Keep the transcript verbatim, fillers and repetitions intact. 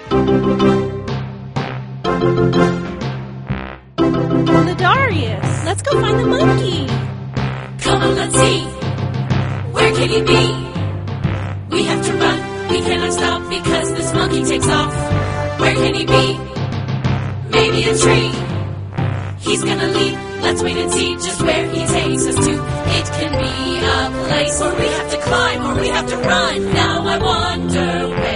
Ladarius, let's go find the monkey. Come on, let's see. Where can he be? We have to run. We cannot stop because this monkey takes off. Where can he be? Maybe a tree. He's gonna leap. Let's wait and see just where he takes us to. It can be a place where we have to climb or we have to run. Now I wonder where